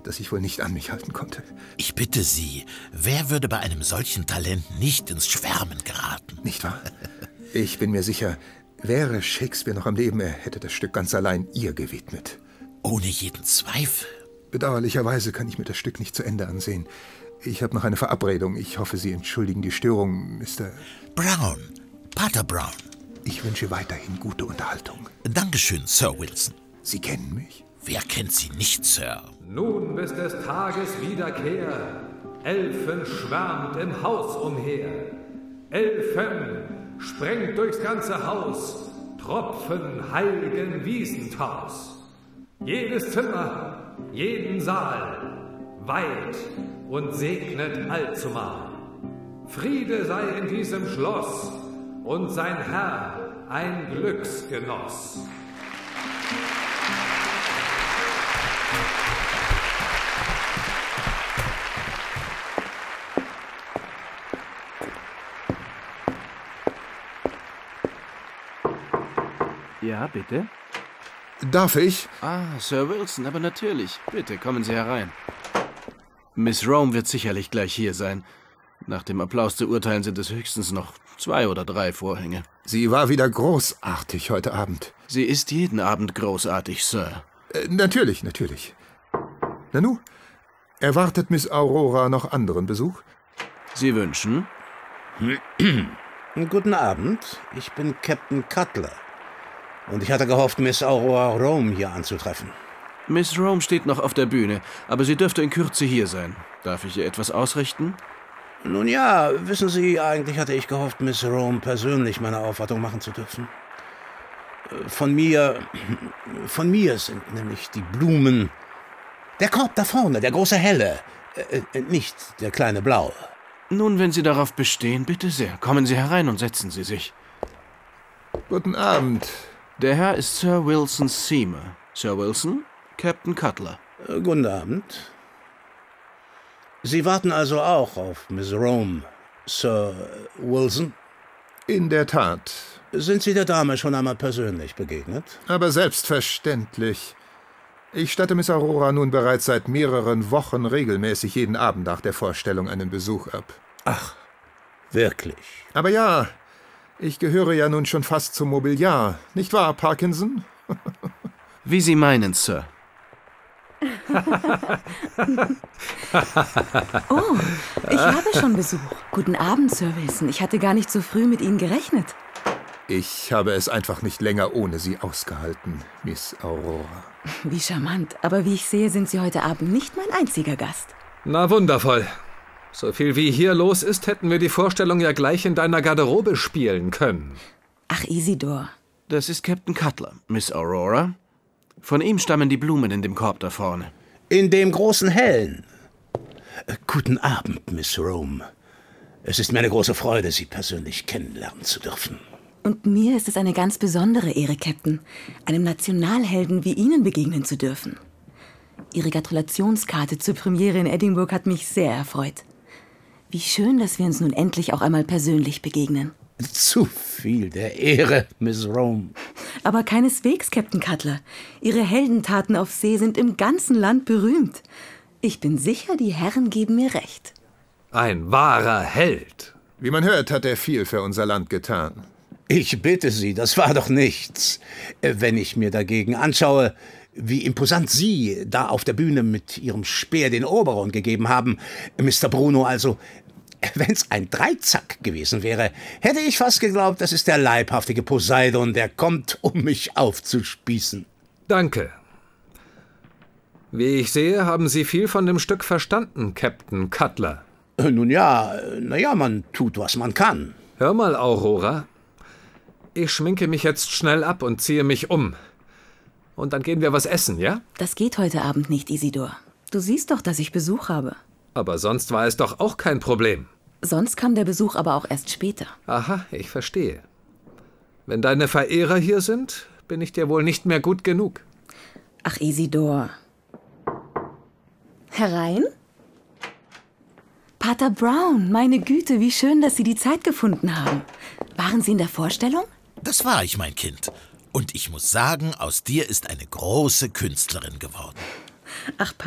dass ich wohl nicht an mich halten konnte. Ich bitte Sie, wer würde bei einem solchen Talent nicht ins Schwärmen geraten? Nicht wahr? Ich bin mir sicher, wäre Shakespeare noch am Leben, er hätte das Stück ganz allein ihr gewidmet. Ohne jeden Zweifel. Bedauerlicherweise kann ich mir das Stück nicht zu Ende ansehen. Ich habe noch eine Verabredung. Ich hoffe, Sie entschuldigen die Störung, Mr. Brown, Pater Brown. Ich wünsche weiterhin gute Unterhaltung. Dankeschön, Sir Wilson. Sie kennen mich? Wer kennt Sie nicht, Sir? Nun bis des Tages Wiederkehr, Elfen schwärmt im Haus umher. Elfen sprengt durchs ganze Haus, Tropfen heiligen Wiesentaus. Jedes Zimmer, jeden Saal, weiht und segnet allzumal. Friede sei in diesem Schloss und sein Herr ein Glücksgenoss. Ja, bitte? Darf ich? Sir Wilson, aber natürlich. Bitte, kommen Sie herein. Miss Rome wird sicherlich gleich hier sein. Nach dem Applaus zu urteilen sind es höchstens noch 2 oder 3 Vorhänge. Sie war wieder großartig heute Abend. Sie ist jeden Abend großartig, Sir. Natürlich. Nanu, erwartet Miss Aurora noch anderen Besuch? Sie wünschen? Guten Abend, ich bin Captain Cutler. Und ich hatte gehofft, Miss Aurora Rome hier anzutreffen. Miss Rome steht noch auf der Bühne, aber sie dürfte in Kürze hier sein. Darf ich ihr etwas ausrichten? Nun ja, wissen Sie, eigentlich hatte ich gehofft, Miss Rome persönlich meine Aufwartung machen zu dürfen. Von mir sind nämlich die Blumen. Der Korb da vorne, der große helle, nicht der kleine blaue. Nun, wenn Sie darauf bestehen, bitte sehr. Kommen Sie herein und setzen Sie sich. Guten Abend. Der Herr ist Sir Wilson Seymour. Sir Wilson, Captain Cutler. Guten Abend. Sie warten also auch auf Miss Rome, Sir Wilson? In der Tat. Sind Sie der Dame schon einmal persönlich begegnet? Aber selbstverständlich. Ich statte Miss Aurora nun bereits seit mehreren Wochen regelmäßig jeden Abend nach der Vorstellung einen Besuch ab. Ach, wirklich? Aber ja, ich gehöre ja nun schon fast zum Mobiliar. Nicht wahr, Parkinson? Wie Sie meinen, Sir. Oh, ich habe schon Besuch. Guten Abend, Sir Wilson. Ich hatte gar nicht so früh mit Ihnen gerechnet. Ich habe es einfach nicht länger ohne Sie ausgehalten, Miss Aurora. Wie charmant. Aber wie ich sehe, sind Sie heute Abend nicht mein einziger Gast. Na wundervoll. So viel wie hier los ist, hätten wir die Vorstellung ja gleich in deiner Garderobe spielen können. Ach, Isidor. Das ist Captain Cutler, Miss Aurora. Von ihm stammen die Blumen in dem Korb da vorne. In dem großen hellen. Guten Abend, Miss Rome. Es ist mir eine große Freude, Sie persönlich kennenlernen zu dürfen. Und mir ist es eine ganz besondere Ehre, Captain, einem Nationalhelden wie Ihnen begegnen zu dürfen. Ihre Gratulationskarte zur Premiere in Edinburgh hat mich sehr erfreut. Wie schön, dass wir uns nun endlich auch einmal persönlich begegnen. Zu viel der Ehre, Miss Rome. Aber keineswegs, Captain Cutler. Ihre Heldentaten auf See sind im ganzen Land berühmt. Ich bin sicher, die Herren geben mir recht. Ein wahrer Held. Wie man hört, hat er viel für unser Land getan. Ich bitte Sie, das war doch nichts. Wenn ich mir dagegen anschaue, wie imposant Sie da auf der Bühne mit Ihrem Speer den Oberon gegeben haben, Mr. Bruno, also, wenn's ein Dreizack gewesen wäre, hätte ich fast geglaubt, das ist der leibhaftige Poseidon, der kommt, um mich aufzuspießen. Danke. Wie ich sehe, haben Sie viel von dem Stück verstanden, Captain Cutler. Nun ja, man tut, was man kann. Hör mal, Aurora. Ich schminke mich jetzt schnell ab und ziehe mich um. Und dann gehen wir was essen, ja? Das geht heute Abend nicht, Isidor. Du siehst doch, dass ich Besuch habe. Aber sonst war es doch auch kein Problem. Sonst kam der Besuch aber auch erst später. Aha, ich verstehe. Wenn deine Verehrer hier sind, bin ich dir wohl nicht mehr gut genug. Ach, Isidor. Herein? Pater Brown, meine Güte, wie schön, dass Sie die Zeit gefunden haben. Waren Sie in der Vorstellung? Das war ich, mein Kind. Und ich muss sagen, aus dir ist eine große Künstlerin geworden. Ach,